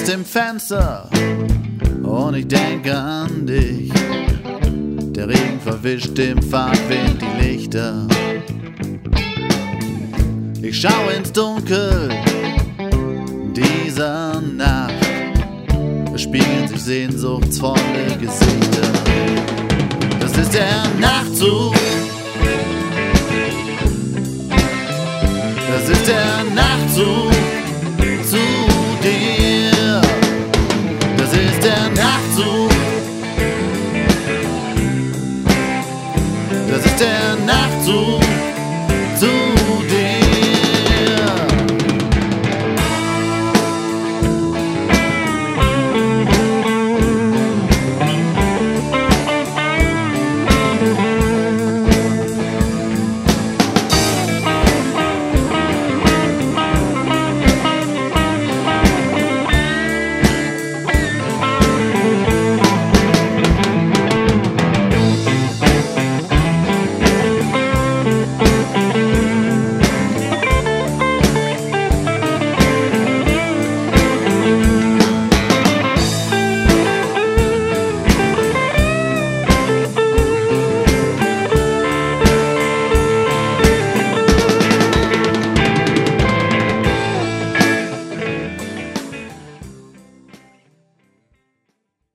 dem Fenster und ich denke an dich. Der Regen verwischt im Fahrtwind die Lichter. Ich schau ins Dunkel dieser Nacht. Es spiegeln sich sehnsuchtsvolle Gesichter. Das ist der Nachtzug. Das ist der Nachtzug.